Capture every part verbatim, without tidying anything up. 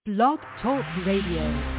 Blog Talk Radio.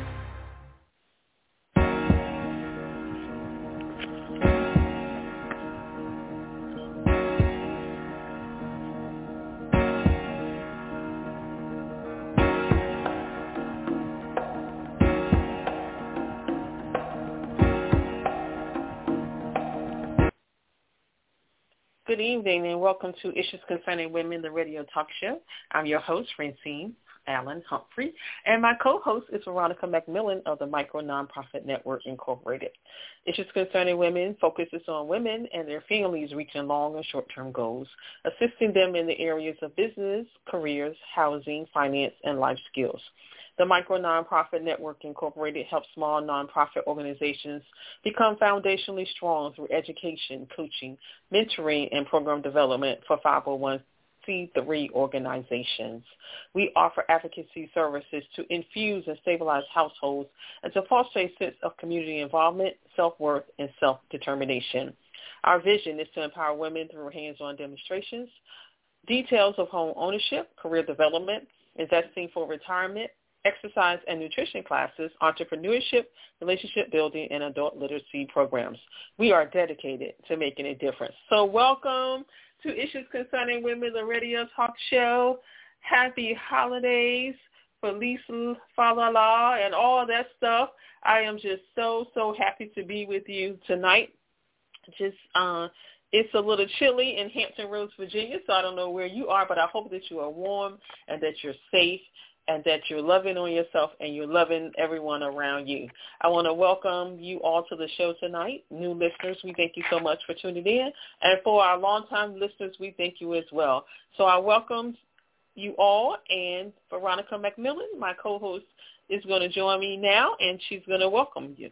Good evening and welcome to Issues Concerning Women, the radio talk show. I'm your host, Francine Allen Humphrey, and my co-host is Veronica McMillan of the Micro Nonprofit Network, Incorporated. Issues Concerning Women focuses on women and their families reaching long and short-term goals, assisting them in the areas of business, careers, housing, finance, and life skills. The Micro Nonprofit Network, Incorporated helps small nonprofit organizations become foundationally strong through education, coaching, mentoring, and program development for five oh one c three organizations. We offer advocacy services to infuse and stabilize households and to foster a sense of community involvement, self-worth, and self-determination. Our vision is to empower women through hands-on demonstrations, details of home ownership, career development, investing for retirement, exercise and nutrition classes, entrepreneurship, relationship building, and adult literacy programs. We are dedicated to making a difference. So welcome to Issues Concerning Women, the radio talk show. Happy holidays, Feliz Fa La La, and all that stuff. I am just so, so happy to be with you tonight. Just, uh, it's a little chilly in Hampton Roads, Virginia, so I don't know where you are, but I hope that you are warm and that you're safe, and that you're loving on yourself and you're loving everyone around you. I want to welcome you all to the show tonight. New listeners, we thank you so much for tuning in. And for our longtime listeners, we thank you as well. So I welcome you all, and Veronica McMillan, my co-host, is going to join me now, and she's going to welcome you.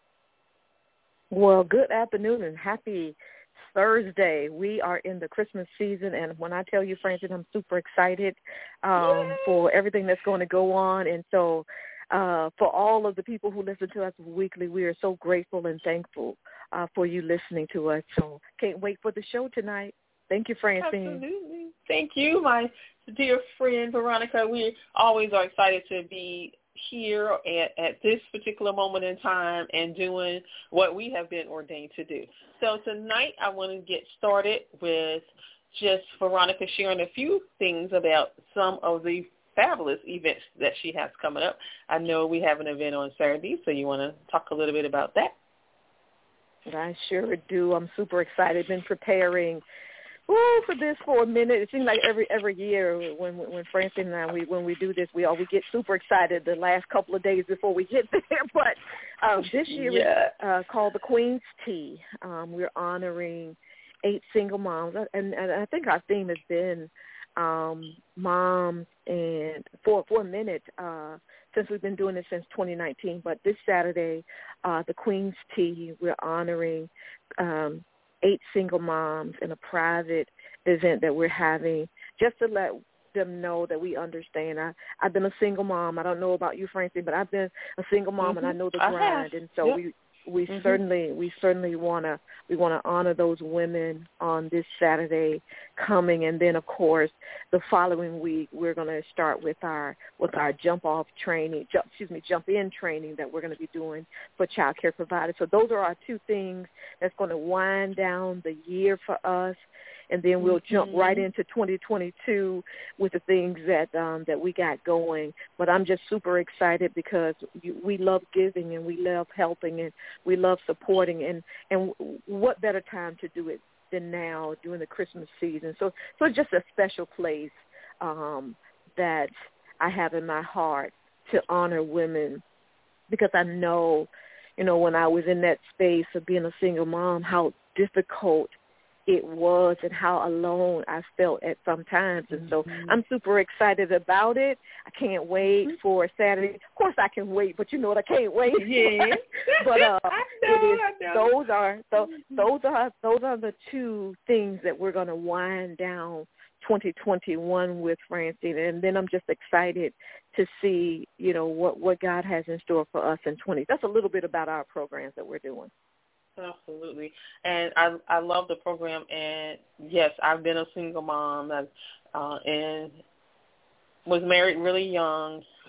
Well, good afternoon and happy Thursday. We are in the Christmas season, and when I tell you, Francis, I'm super excited um, for everything that's going to go on. And so uh, for all of the people who listen to us weekly, we are so grateful and thankful uh, for you listening to us. So can't wait for the show tonight. Thank you, Francine. Absolutely. Thank you, my dear friend Veronica. We always are excited to be here at, at this particular moment in time and doing what we have been ordained to do. So tonight I want to get started with just Veronica sharing a few things about some of the fabulous events that she has coming up. I know we have an event on Saturday, so you want to talk a little bit about that? I sure do. I'm super excited. Been preparing Ooh, for this for a minute. It seems like every every year when when Francine and I we when we do this, we all we get super excited the last couple of days before we get there. But um, this year yeah. is uh, called the Queen's Tea. Um, we're honoring eight single moms, and, and I think our theme has been um, moms, and for for a minute uh, since we've been doing this since twenty nineteen. But this Saturday, uh, the Queen's Tea, we're honoring Um, eight single moms in a private event that we're having just to let them know that we understand. I, I've been a single mom. I don't know about you, Francine, but I've been a single mom, mm-hmm. and I know the grind. And so yep. we we mm-hmm. certainly we certainly wanna we wanna honor those women on this Saturday coming, and then of course the following week we're gonna start with our with our jump off training, jump, excuse me, jump in training that we're gonna be doing for child care providers. So those are our two things that's gonna wind down the year for us. And then we'll mm-hmm. jump right into twenty twenty-two with the things that um, that we got going. But I'm just super excited because you, we love giving and we love helping and we love supporting. And, and what better time to do it than now during the Christmas season? So, so it's just a special place um, that I have in my heart to honor women, because I know, you know, when I was in that space of being a single mom, how difficult it was and how alone I felt at some times. And so mm-hmm. I'm super excited about it. I can't wait mm-hmm. for Saturday. Of course I can wait, but you know what, I can't wait. Yeah. but uh, I know, it is, I know. those are those, those are those are the two things that we're going to wind down twenty twenty-one with, Francine. And then I'm just excited to see, you know, what, what God has in store for us in twenty. That's a little bit about our programs that we're doing. Absolutely. And I I love the program. And, yes, I've been a single mom. I've, uh, and was married really young,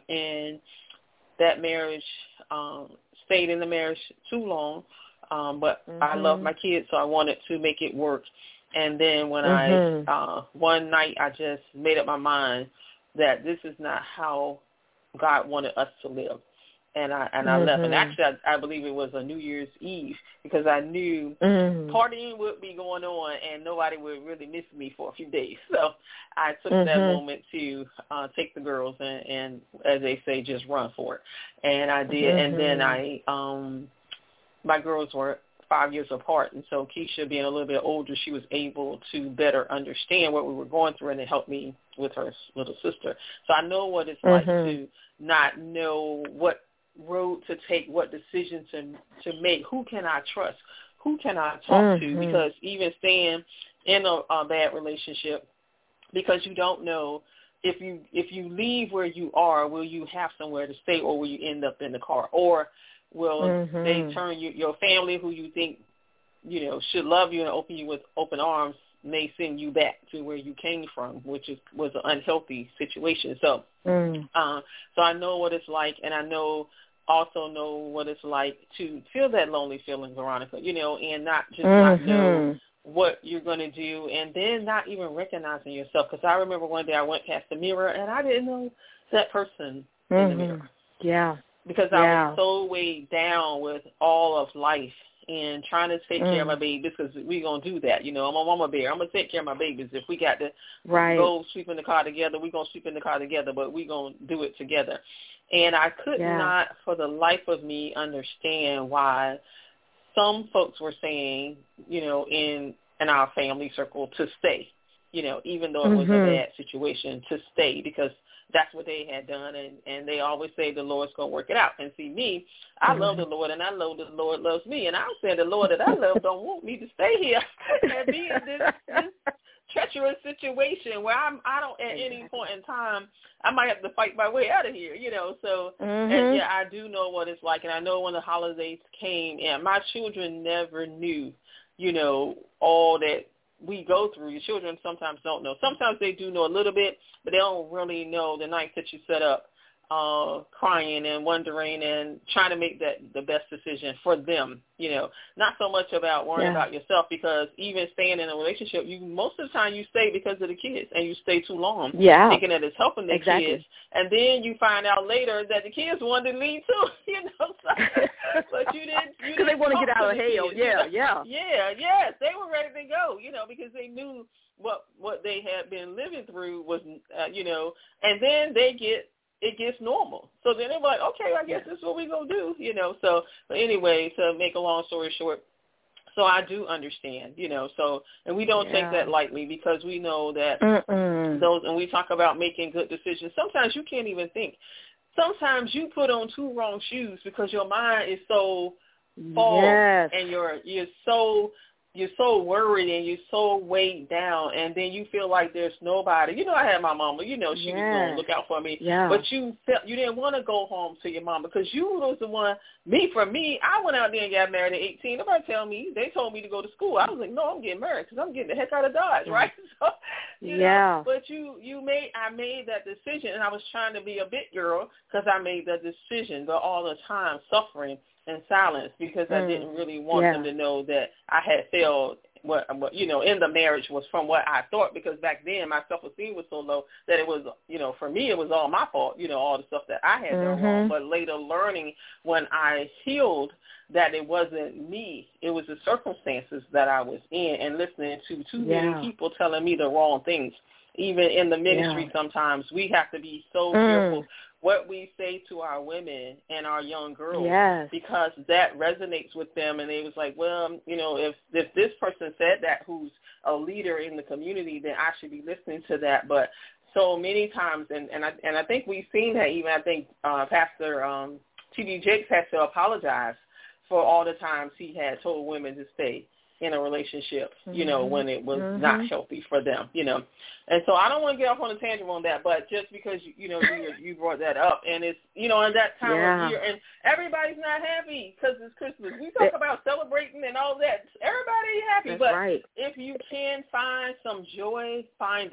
and that marriage um, stayed in the marriage too long. Um, but mm-hmm. I love my kids, so I wanted to make it work. And then when mm-hmm. I, uh, one night I just made up my mind that this is not how God wanted us to live. And I and I mm-hmm. left. And actually, I, I believe it was a New Year's Eve because I knew mm-hmm. partying would be going on and nobody would really miss me for a few days. So I took mm-hmm. that moment to uh, take the girls and, and, as they say, just run for it. And I did. Mm-hmm. And then I, um, my girls were five years apart. And so Keisha, being a little bit older, she was able to better understand what we were going through, and it helped me with her little sister. So I know what it's mm-hmm. like to not know what road to take, what decision to to make, who can I trust, who can I talk mm-hmm. to, because even staying in a, a bad relationship, because you don't know if you if you leave where you are, will you have somewhere to stay, or will you end up in the car, or will mm-hmm. they turn you, your family who you think you know should love you and open you with open arms, may send you back to where you came from, which is was an unhealthy situation. So mm. uh, so I know what it's like, and I know also know what it's like to feel that lonely feeling, Veronica, you know, and not just mm-hmm. not know what you're going to do, and then not even recognizing yourself. Because I remember one day I went past the mirror, and I didn't know that person mm-hmm. in the mirror. Yeah. Because yeah. I was so weighed down with all of life and trying to take mm. care of my babies, because we're going to do that. You know, I'm a mama bear. I'm going to take care of my babies. If we got to right. go sweep in the car together, we're going to sweep in the car together, but we're going to do it together. And I could yeah. not for the life of me understand why some folks were saying, you know, in, in our family circle to stay, you know, even though it was mm-hmm. a bad situation, to stay, because that's what they had done, and, and they always say the Lord's going to work it out. And see, me, I mm-hmm. love the Lord, and I know the Lord loves me, and I'm saying the Lord that I love don't want me to stay here and be in this, this treacherous situation where I'm, I don't, at any point in time, I might have to fight my way out of here, you know. So, mm-hmm. and yeah, I do know what it's like, and I know when the holidays came, and my children never knew, you know, all that we go through. Your children sometimes don't know. Sometimes they do know a little bit, but they don't really know the nights that you set up uh, crying and wondering and trying to make that the best decision for them, you know, not so much about worrying yeah. about yourself, because even staying in a relationship, you most of the time you stay because of the kids, and you stay too long yeah. thinking that it's helping the exactly. kids, and then you find out later that the kids wanted to leave too, you know, so, but you didn't, because they want to get out of hell, kids, yeah, you know? yeah. Yeah, yes, they were ready to go, you know, because they knew what what they had been living through was, uh, you know, and then they get, it gets normal. So then they're like, okay, I guess this is what we're going to do, you know. So, but anyway, to make a long story short, so I do understand, you know, so, and we don't yeah. take that lightly, because we know that Mm-mm. those, and we talk about making good decisions, sometimes you can't even think. Sometimes you put on two wrong shoes because your mind is so full yes. and you're, you're so, you're so worried and you're so weighed down, and then you feel like there's nobody. You know, I had my mama, you know, she yes. was going to look out for me. Yeah. But you felt you didn't want to go home to your mama, because you was the one, me, for me, I went out there and got married at eighteen. Nobody tell me. They told me to go to school. I was like, no, I'm getting married because I'm getting the heck out of Dodge, right? So, you yeah. know, but you, you made, I made that decision, and I was trying to be a big girl because I made that decision, but all the time suffering in silence, because mm. I didn't really want yeah. them to know that I had failed, what, what you know, in the marriage was from what I thought, because back then my self-esteem was so low that it was, you know, for me it was all my fault, you know, all the stuff that I had done mm-hmm. wrong. But later learning, when I healed, that it wasn't me, it was the circumstances that I was in, and listening to too yeah. many people telling me the wrong things. Even in the ministry, yeah. sometimes we have to be so mm. careful what we say to our women and our young girls, yes. because that resonates with them. And they was like, well, you know, if, if this person said that, who's a leader in the community, then I should be listening to that. But so many times, and, and, I, and I think we've seen that even, I think uh, Pastor um, T D Jakes has to apologize for all the times he had told women to stay in a relationship, mm-hmm. you know, when it was mm-hmm. not healthy for them, you know. And so I don't want to get off on a tangent on that, but just because, you, you know, you, you brought that up, and it's, you know, in that time yeah. of year, and everybody's not happy because it's Christmas. We talk it, about celebrating and all that. Everybody ain't happy, that's but right. if you can find some joy, find it.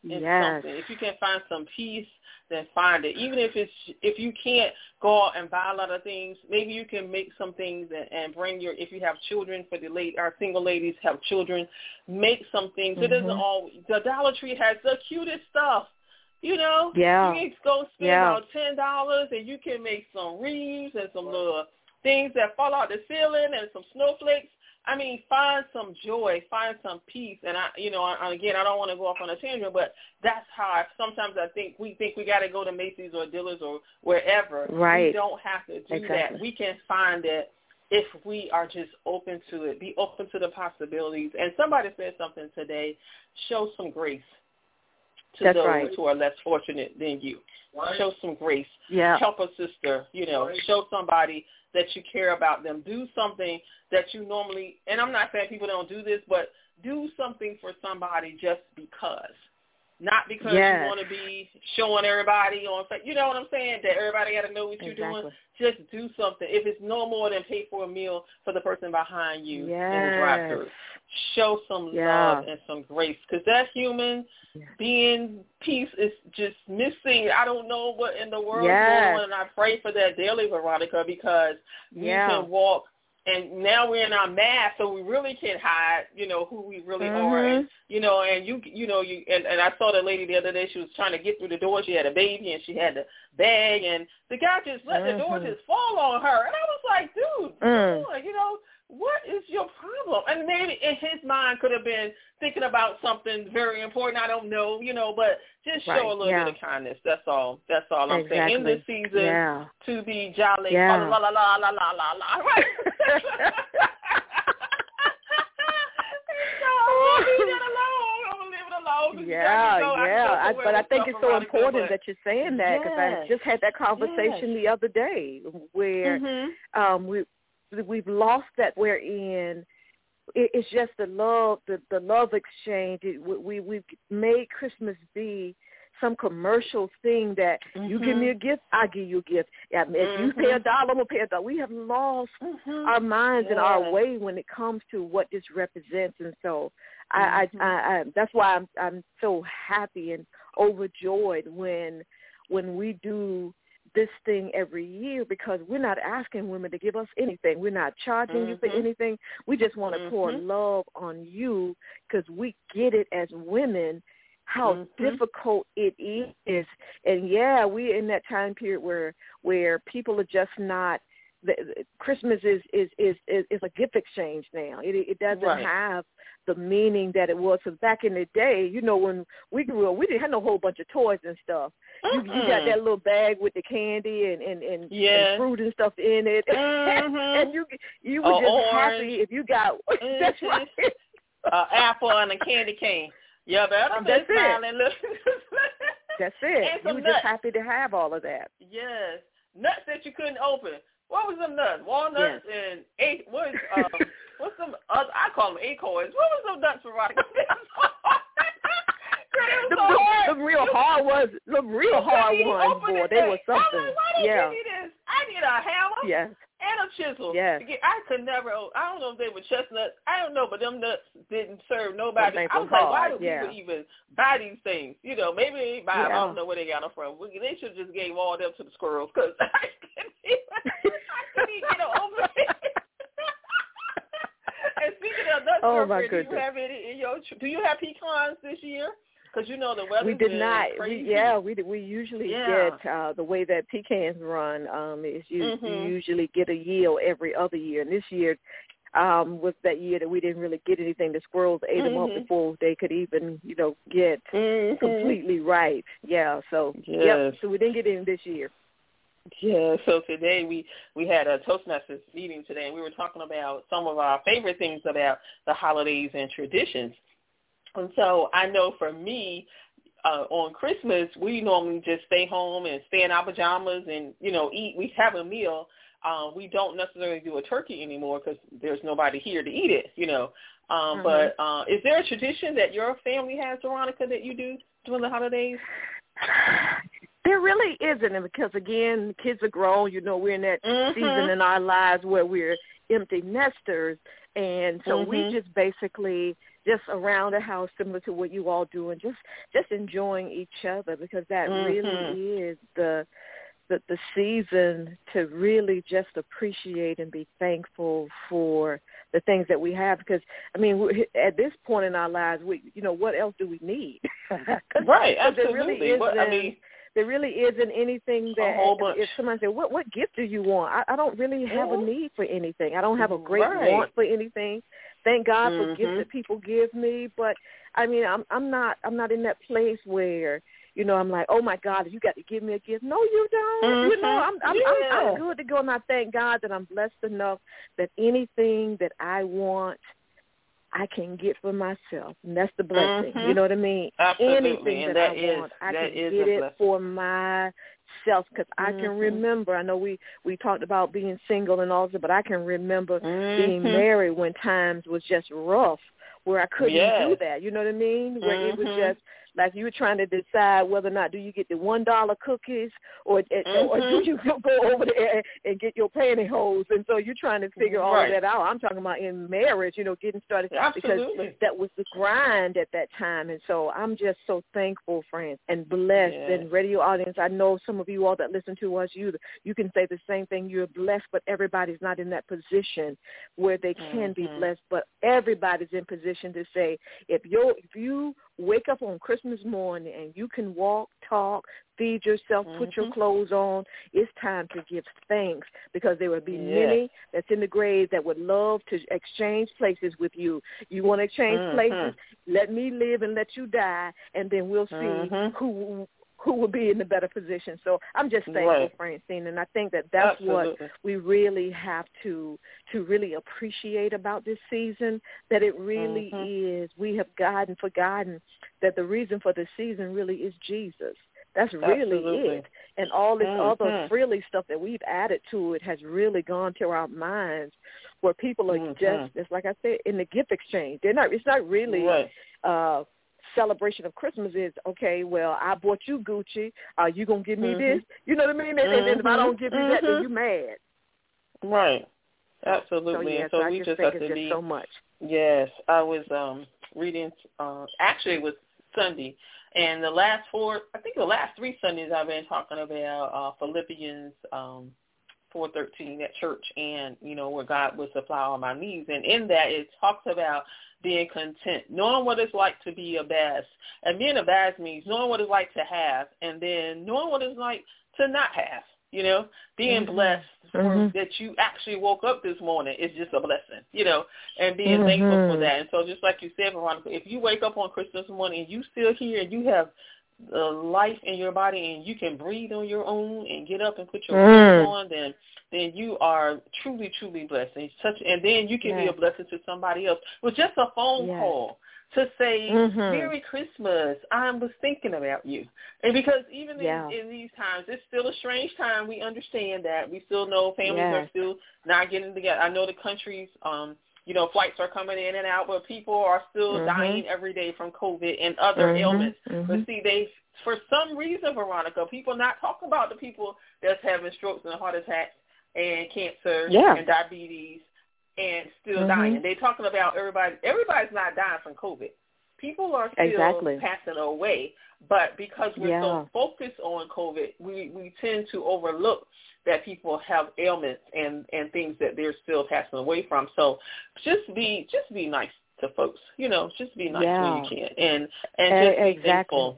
in yes. something. If you can find some peace, then find it. Even if it's if you can't go out and buy a lot of things, maybe you can make some things and, and bring your. If you have children, for the late our single ladies have children, make some things. Mm-hmm. It doesn't always. The Dollar Tree has the cutest stuff. You know, yeah. you can go spend yeah. about ten dollars and you can make some wreaths and some little things that fall out the ceiling and some snowflakes. I mean, find some joy, find some peace. And, I, you know, I, again, I don't want to go off on a tangent, but that's how I, sometimes I think we think we got to go to Macy's or Dillard's or wherever. Right. We don't have to do exactly. that. We can find it if we are just open to it, be open to the possibilities. And somebody said something today, show some grace to that's those right. who are less fortunate than you. Right. Show some grace. Yeah. Help a sister, you know, right. Show somebody that you care about them. Do something that you normally, and I'm not saying people don't do this, but do something for somebody just because. Not because yes. you want to be showing everybody on, you know what I'm saying, that everybody got to know what exactly. you're doing. Just do something. If it's no more than pay for a meal for the person behind you yes. in the drive-thru. Show some yeah. love and some grace, because that human yeah. being peace is just missing. I don't know what in the world yes. is going on, and I pray for that daily, Veronica, because yeah. we can walk. And now we're in our mask, so we really can't hide, you know, who we really mm-hmm. are. And, you know, and you, you know, you, and, and I saw the lady the other day, she was trying to get through the door. She had a baby and she had the bag, and the guy just let mm-hmm. the door just fall on her. And I was like, dude, mm. come on, you know, what is your problem? And maybe in his mind could have been thinking about something very important. I don't know, you know, but just right. show a little yeah. bit of kindness. That's all. That's all I'm exactly. saying. In this season, yeah. to be jolly, yeah. la la la la la la la. Right. Yeah, yeah, I, but I think it's so important that you're saying that, because yes. I just had that conversation yes. the other day where mm-hmm. um, we we've lost that. We're in. It, it's just the love, the the love exchange. It, we we've made Christmas be some commercial thing that mm-hmm. you give me a gift, I give you a gift. If mm-hmm. you pay a dollar, I'm gonna pay a dollar. We have lost mm-hmm. our minds yes. and our way when it comes to what this represents, and so. Mm-hmm. I, I, I, that's why I'm, I'm so happy and overjoyed when, when we do this thing every year, because we're not asking women to give us anything. We're not charging mm-hmm. you for anything. We just want to mm-hmm. pour love on you, because we get it as women how mm-hmm. difficult it is. And yeah, we're in that time period where where people are just not. The, the, Christmas is, is, is, is, is a gift exchange now. It, it doesn't right. have the meaning that it was. Because back in the day, you know, when we grew up, we didn't have no whole bunch of toys and stuff. You, you got that little bag with the candy and, and, and, yes. and fruit and stuff in it. Mm-hmm. and you you were oh, just orange. happy if you got mm-hmm. that's right. uh, apple and a candy cane. Yeah, but that's it. That's it. You were nuts. just happy to have all of that. Yes. Nuts that you couldn't open. What was them nuts? Walnuts yes. and eight. What is um? what's some? Uh, I call them acorns. What was them nuts, Veronica? the, the, the real hard ones. The real hard ones, boy. They were something. I'm like, why did yeah. you need this? I need a hammer. Yes. And a chisel. Yes. I could never. I don't know if they were chestnuts. I don't know, but them nuts didn't serve nobody. I was hard. like, why do yeah. people even buy these things? You know, maybe they buy them. Yeah. I don't know where they got them from. They should have just gave all them to the squirrels, because I couldn't even, I couldn't even get them over it. And speaking of nuts, oh my do goodness. you have any in your? Do you have pecans this year? Because you know the weather. We did not. Crazy. We, yeah, we we usually yeah. get uh, the way that pecans run. Um, is you, mm-hmm. you usually get a yield every other year, and this year um, was that year that we didn't really get anything. The squirrels ate mm-hmm. them up before they could even, you know, get mm-hmm. completely ripe. Yeah. So yes. yep. So we didn't get any this year. Yeah, so today we, we had a Toastmasters meeting today, and we were talking about some of our favorite things about the holidays and traditions. And so I know for me, uh, on Christmas, we normally just stay home and stay in our pajamas and, you know, eat. We have a meal. Uh, we don't necessarily do a turkey anymore because there's nobody here to eat it, you know. Um, mm-hmm. But uh, is there a tradition that your family has, Veronica, that you do during the holidays? There really isn't, because, again, kids are grown. You know, we're in that mm-hmm. season in our lives where we're empty nesters, and so mm-hmm. we just basically just around the house, similar to what you all do, and just, just enjoying each other, because that mm-hmm. really is the, the the season to really just appreciate and be thankful for the things that we have. Because, I mean, we, at this point in our lives, we, you know, what else do we need? Right, absolutely. There really isn't, what, I mean, there really isn't anything that, a whole bunch. If somebody said, what, what gift do you want? I, I don't really have mm-hmm. a need for anything. I don't have a great right. want for anything. Thank God mm-hmm. for gifts that people give me. But, I mean, I'm, I'm not, I'm not in that place where, you know, I'm like, oh my God, you got to give me a gift. No, you don't. Mm-hmm. You know, I'm I'm, yeah. I'm I'm good to go, and I thank God that I'm blessed enough that anything that I want, I can get for myself, and that's the blessing. Mm-hmm. You know what I mean? Absolutely. Anything and that, that I is, want, I that can is get a it blessing. for myself, because I mm-hmm. can remember. I know we we talked about being single and all that, but I can remember mm-hmm. being married when times was just rough, where I couldn't yes. do that. You know what I mean? Where mm-hmm. it was just like you were trying to decide whether or not do you get the one dollar cookies or mm-hmm. or do you go over there and get your pantyhose, and so you're trying to figure all right. of that out. I'm talking about in marriage, you know, getting started. Absolutely. Because that was the grind at that time, and so I'm just so thankful, friends, and blessed. Yes. And radio audience, I know some of you all that listen to us, you you can say the same thing. You're blessed, but everybody's not in that position where they can mm-hmm. be blessed. But everybody's in position to say, if you if you wake up on Christmas morning and you can walk, talk, feed yourself, mm-hmm. put your clothes on, it's time to give thanks, because there will be yes. many that's in the grave that would love to exchange places with you. You want to exchange mm-hmm. places? Let me live and let you die, and then we'll see mm-hmm. who who will be in the better position. So I'm just thankful, right. Francine, and I think that that's Absolutely. what we really have to to really appreciate about this season, that it really mm-hmm. is. We have gotten forgotten that the reason for the season really is Jesus. That's really Absolutely. it. And all this mm-hmm. other frilly stuff that we've added to it has really gone to our minds, where people are mm-hmm. just, just like I said, in the gift exchange. They're not. It's not really right. uh, celebration of Christmas. Is okay. Well, I bought you Gucci. Are you gonna give me mm-hmm. this? You know what I mean? And, mm-hmm. and if I don't give you mm-hmm. that, then you mad. Right. Absolutely. So, yeah, and so, so we just, just think have it's to just be. so much. Yes, I was um, reading. Uh, actually, it was Sunday, and the last four, I think the last three Sundays, I've been talking about uh, Philippians um, four thirteen at church, and you know where God will supply all my needs, and in that it talks about being content, knowing what it's like to be a bass, and being a bass means knowing what it's like to have, and then knowing what it's like to not have. You know, being mm-hmm. blessed for mm-hmm. that you actually woke up this morning is just a blessing, you know, and being mm-hmm. thankful for that. And so just like you said, Veronica, if you wake up on Christmas morning and you still here and you have the life in your body and you can breathe on your own and get up and put your mm. clothes on, then then you are truly, truly blessed. And, such, and then you can yes. be a blessing to somebody else with just a phone yes. call to say, mm-hmm. Merry Christmas, I was thinking about you. And because even yeah. in, in these times, it's still a strange time. We understand that. We still know families yes. are still not getting together. I know the countries, um, you know, flights are coming in and out, but people are still mm-hmm. dying every day from COVID and other mm-hmm. ailments. Mm-hmm. But see, they, for some reason, Veronica, people not talking about the people that's having strokes and heart attacks and cancer yeah. and diabetes and still mm-hmm. dying. They're talking about everybody. Everybody's not dying from COVID. People are still exactly. passing away, but because we're yeah. so focused on COVID, we, we tend to overlook that people have ailments and, and things that they're still passing away from. So just be just be nice to folks. You know, just be nice yeah. when you can, and and just a- be exactly. thankful.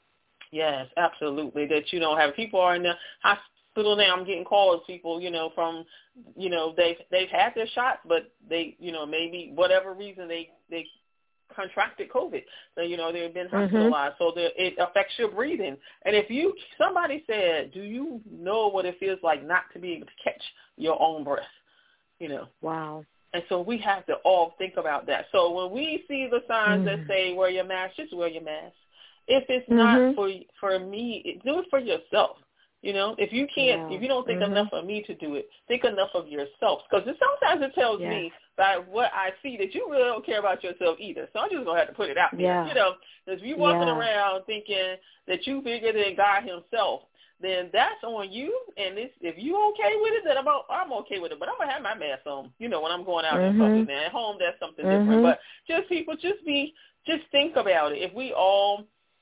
Yes, absolutely. That you don't have people are in the hospital. Now I'm getting calls, people, you know, from, you know, they've they've had their shots, but they, you know, maybe whatever reason they they contracted COVID. So, you know, they've been hospitalized, mm-hmm. so it affects your breathing. And if you, somebody said, do you know what it feels like not to be able to catch your own breath? You know. Wow. And so we have to all think about that. So when we see the signs mm-hmm. that say wear your mask, just wear your mask. If it's mm-hmm. not for for me, do it for yourself. You know, if you can't, yeah. if you don't think mm-hmm. enough of me to do it, think enough of yourself. Because sometimes it tells yeah. me by what I see that you really don't care about yourself either. So I'm just going to have to put it out there. Yeah. You know, because if you're walking yeah. around thinking that you bigger than God himself, then that's on you. And it's, if you okay with it, then I'm I'm okay with it. But I'm gonna have my mask on, you know, when I'm going out mm-hmm. in public. Now at home, that's something mm-hmm. different. But just people, just be, just think about it. If we all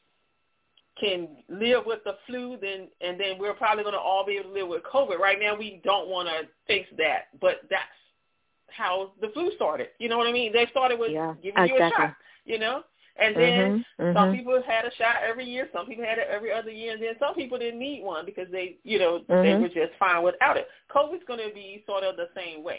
can live with the flu, then and then we're probably going to all be able to live with COVID. Right now, we don't want to face that, but that's how the flu started. You know what I mean? They started with yeah, giving exactly. you a shot, you know? And then mm-hmm, some mm-hmm. people had a shot every year. Some people had it every other year. And then some people didn't need one because they, you know, mm-hmm. they were just fine without it. COVID's going to be sort of the same way.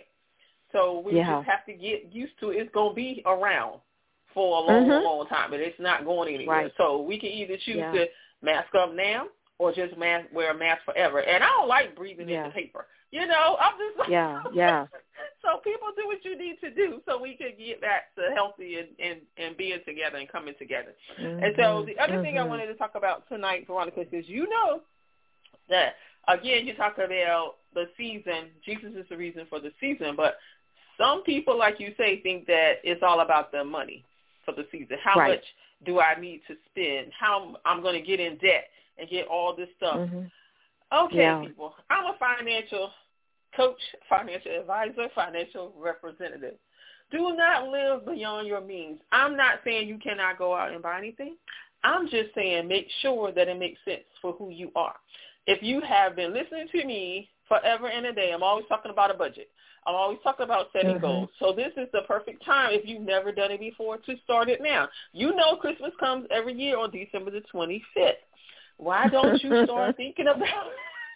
So we yeah. just have to get used to it. It's going to be around for a long, mm-hmm. long time, but it's not going anywhere. Right. So we can either choose yeah. to mask up now or just mask, wear a mask forever. And I don't like breathing yeah. into paper. You know, I'm just like, yeah, yeah. So people do what you need to do so we can get back to healthy and, and, and being together and coming together. Mm-hmm. And so the other mm-hmm. thing I wanted to talk about tonight, Veronica, is you know that, again, you talk about the season. Jesus is the reason for the season. But some people, like you say, think that it's all about the money for the season. How right. much do I need to spend? How I'm going to get in debt and get all this stuff. Mm-hmm. Okay, yeah. people, I'm a financial coach, financial advisor, financial representative. Do not live beyond your means. I'm not saying you cannot go out and buy anything. I'm just saying make sure that it makes sense for who you are. If you have been listening to me forever and a day, I'm always talking about a budget. I'm always talking about setting mm-hmm. goals. So this is the perfect time, if you've never done it before, to start it now. You know Christmas comes every year on December the twenty-fifth. Why don't you start thinking about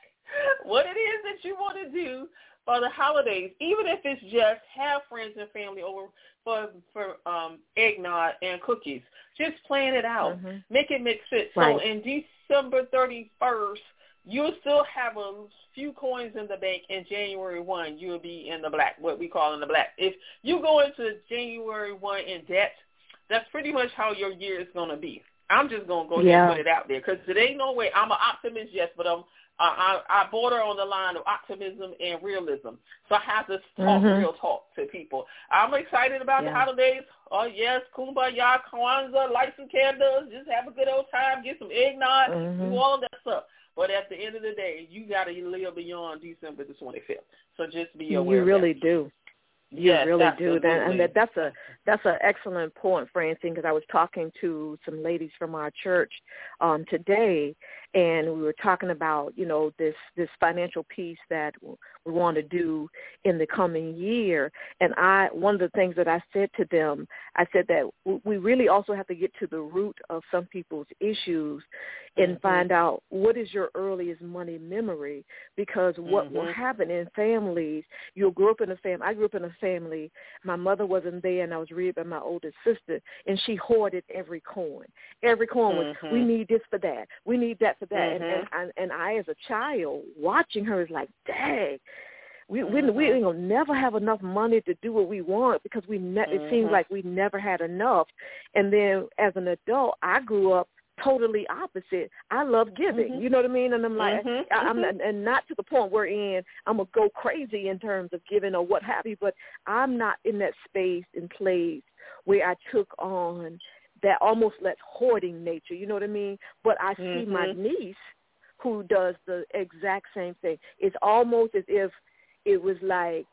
what it is that you want to do for the holidays, even if it's just have friends and family over for for um, eggnog and cookies. Just plan it out. Mm-hmm. Make it make sense. Right. So in December thirty-first, you'll still have a few coins in the bank, and January first, you'll be in the black, what we call in the black. If you go into January first in debt, that's pretty much how your year is going to be. I'm just going to go yeah. ahead and put it out there because there ain't no way. I'm an optimist, yes, but I'm, I, I, I border on the line of optimism and realism. So I have to talk mm-hmm. real talk to people. I'm excited about yeah. the holidays. Oh, yes, Kumbaya, Kwanzaa, light some candles, just have a good old time, get some eggnog, mm-hmm. do all that stuff. But at the end of the day, you got to live beyond December the twenty-fifth. So just be aware You really of that. do. You yes, really absolutely. do that, and that, that's a that's an excellent point, Francine. Because I was talking to some ladies from our church um, today, and we were talking about you know this this financial piece that we want to do in the coming year. And I one of the things that I said to them, I said that we really also have to get to the root of some people's issues and mm-hmm. find out what is your earliest money memory. Because what mm-hmm. will happen in families, you'll grow up in a family. I grew up in a family. My mother wasn't there, and I was reared by my oldest sister, and she hoarded every coin. Every coin was, mm-hmm. we need this for that. We need that for that. Mm-hmm. And, and, and I, as a child, watching her is like, dang, we we, mm-hmm. we ain't gonna never have enough money to do what we want because we ne- mm-hmm. it seems like we never had enough. And then as an adult, I grew up totally opposite. I love giving, mm-hmm. you know what I mean? And I'm like, mm-hmm. I, I'm not, and not to the point where in I'm gonna go crazy in terms of giving or what have you, but I'm not in that space and place where I took on that almost that hoarding nature, you know what I mean? But I mm-hmm. see my niece who does the exact same thing. It's almost as if it was like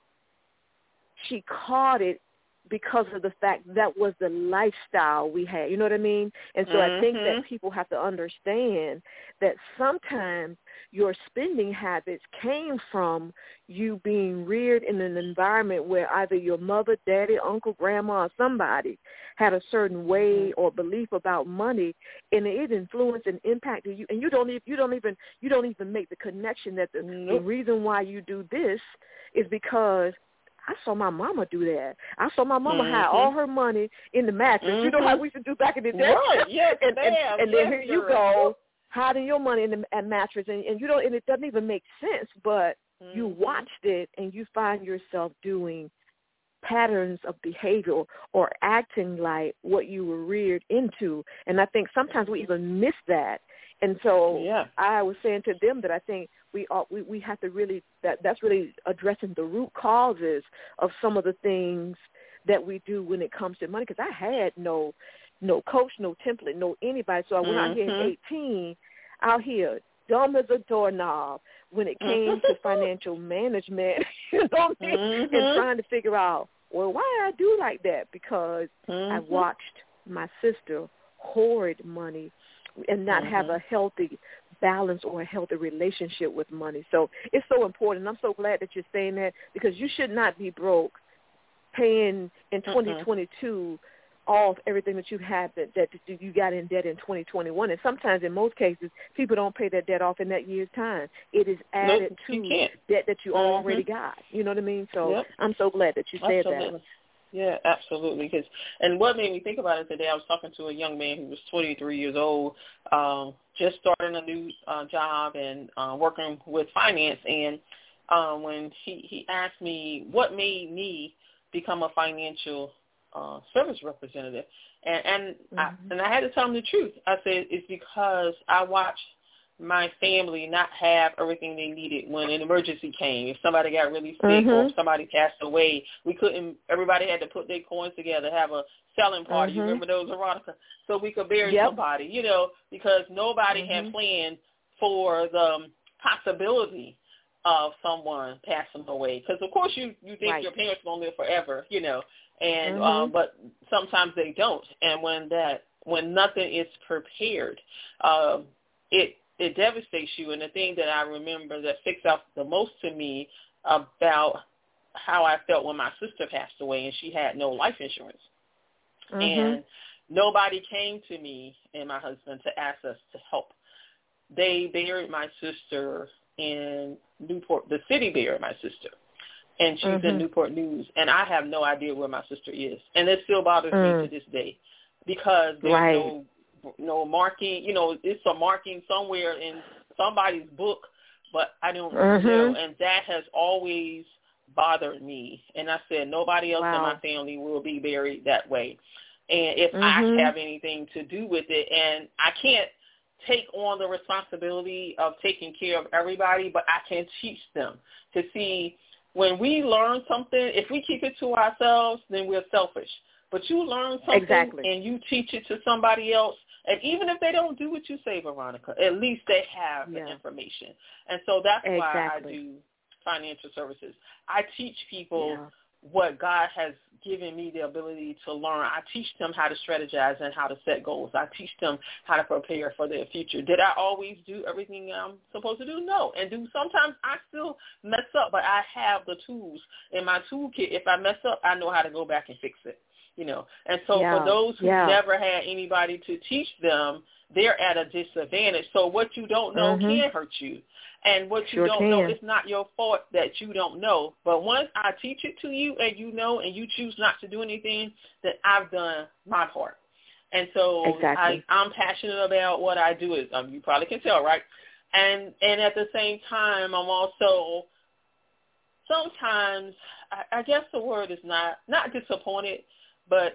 she caught it because of the fact that was the lifestyle we had. You know what I mean? And so mm-hmm. I think that people have to understand that sometimes your spending habits came from you being reared in an environment where either your mother, daddy, uncle, grandma, or somebody had a certain way or belief about money, and it influenced and impacted you. And you don't even you don't even you don't even make the connection that the, nope. the reason why you do this is because I saw my mama do that. I saw my mama mm-hmm. hide all her money in the mattress. Mm-hmm. You know how we used to do back in the day? Right. Yes, and, ma'am. and, and yes, then here you go, hiding your money in the a mattress, and, and you don't, and it doesn't even make sense. But mm-hmm. you watched it, and you find yourself doing patterns of behavior or, or acting like what you were reared into. And I think sometimes we even miss that. And so yeah. I was saying to them that I think we ought, we we have to really that that's really addressing the root causes of some of the things that we do when it comes to money. Because I had no no coach, no template, no anybody. So when mm-hmm. I hit eighteen, out here dumb as a doorknob when it came to financial management, you know what I mean? Mm-hmm. And trying to figure out, well, why I do like that? Because mm-hmm. I watched my sister hoard money and not mm-hmm. have a healthy balance or a healthy relationship with money. So it's so important. I'm so glad that you're saying that, because you should not be broke paying in twenty twenty-two mm-hmm. off everything that you have that, that you got in debt in twenty twenty-one. And sometimes, in most cases, people don't pay that debt off in that year's time. It is added nope, to debt that you mm-hmm. already got. You know what I mean? So yep. I'm so glad that you said Absolutely. that. Yeah, absolutely. Cause, and what made me think about it today, I was talking to a young man who was twenty-three years old, um, just starting a new uh, job and uh, working with finance. And um, when he, he asked me what made me become a financial uh, service representative, and and, mm-hmm. I, and I had to tell him the truth. I said, it's because I watched my family not have everything they needed when an emergency came. If somebody got really sick mm-hmm. or if somebody passed away, we couldn't, everybody had to put their coins together, have a selling party. Mm-hmm. You remember those, Veronica? So we could bury yep. somebody, you know, because nobody mm-hmm. had planned for the um, possibility of someone passing away. Because, of course, you, you think right. your parents are going to live forever, you know, and mm-hmm. um, but sometimes they don't. And when that, when nothing is prepared, uh, it, it devastates you. And the thing that I remember that sticks out the most to me about how I felt when my sister passed away and she had no life insurance. Mm-hmm. And nobody came to me and my husband to ask us to help. They buried my sister in Newport. The city buried my sister. And she's mm-hmm. in Newport News. And I have no idea where my sister is. And it still bothers mm. me to this day because there's right. no no marking, you know, it's a marking somewhere in somebody's book, but I don't mm-hmm. know. And that has always bothered me. And I said, nobody else wow. in my family will be buried that way. And if mm-hmm. I have anything to do with it, and I can't take on the responsibility of taking care of everybody, but I can teach them to see when we learn something, if we keep it to ourselves, then we're selfish. But you learn something exactly. and you teach it to somebody else, and even if they don't do what you say, Veronica, at least they have yeah. the information. And so that's exactly. why I do financial services. I teach people yeah. what God has given me the ability to learn. I teach them how to strategize and how to set goals. I teach them how to prepare for their future. Did I always do everything I'm supposed to do? No. And do sometimes I still mess up, but I have the tools in my toolkit. If I mess up, I know how to go back and fix it. You know, and so yeah, for those who yeah. never had anybody to teach them, they're at a disadvantage. So what you don't know mm-hmm. can hurt you. And what you sure don't can. know, it's not your fault that you don't know. But once I teach it to you and you know and you choose not to do anything, then I've done my part. And so exactly. I, I'm passionate about what I do. Is um, you probably can tell, right? And and at the same time, I'm also sometimes, I, I guess the word is not, not disappointed, but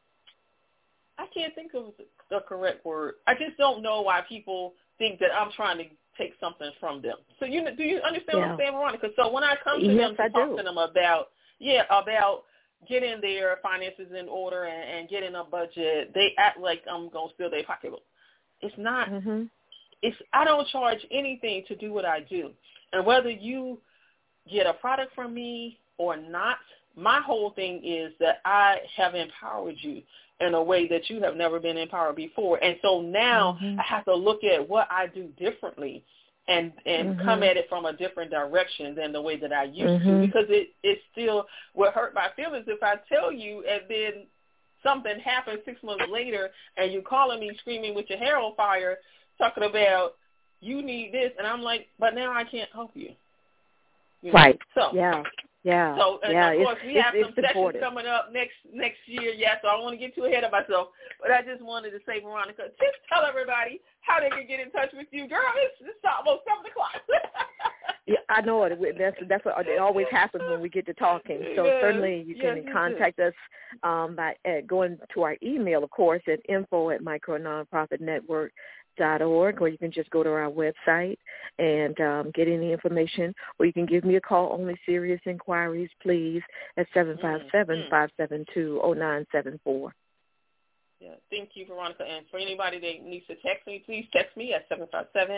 I can't think of the correct word. I just don't know why people think that I'm trying to take something from them. So you do you understand yeah. what I'm saying, Veronica? So when I come to yes, them to I talk do. to them about, yeah, about getting their finances in order and, and getting a budget, they act like I'm going to steal their pocketbook. It's not. Mm-hmm. It's I don't charge anything to do what I do. And whether you get a product from me or not, my whole thing is that I have empowered you in a way that you have never been empowered before. And so now mm-hmm. I have to look at what I do differently and, and mm-hmm. come at it from a different direction than the way that I used mm-hmm. to, because it, it still would hurt my feelings if I tell you and then something happens six months later and you're calling me screaming with your hair on fire, talking about you need this. And I'm like, but now I can't help you. You know? Right. So, yeah. Yeah. So, and yeah. of course, it's, we have it's, some it's sessions important. coming up next next year. Yeah, so I don't want to get too ahead of myself. But I just wanted to say, Veronica, just tell everybody how they can get in touch with you. Girl, it's, it's almost seven o'clock. Yeah, I know it. That's that's what it always happens when we get to talking. So yes, certainly you can yes, contact us um, by uh, going to our email, of course, at info at micro nonprofit network dot org, or you can just go to our website and um, get any information, or you can give me a call. Only serious inquiries, please, at seven five seven, five seven two, zero nine seven four. Yeah, thank you, Veronica. And for anybody that needs to text me, please text me at seven five seven,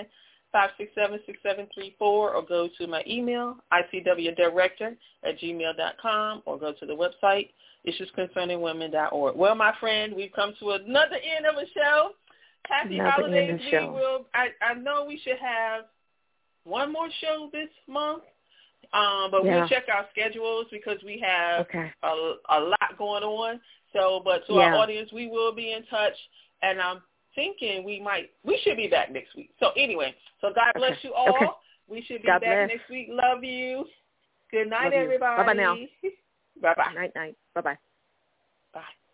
five six seven, six seven three four, or go to my email, I C W director at gmail dot com, or go to the website, issues concerning women dot org. Well, my friend, we've come to another end of a show. Happy another holidays. We show. will. I, I know we should have one more show this month, um, but yeah. we'll check our schedules because we have okay. a, a lot going on. So, but to yeah. our audience, we will be in touch, and I'm thinking we might, we should be back next week. So anyway, so God bless okay. you all. Okay. We should be God back bless. next week. Love you. Good night, Love you. everybody. Bye-bye now. Bye-bye. Night, night. Bye-bye. Bye.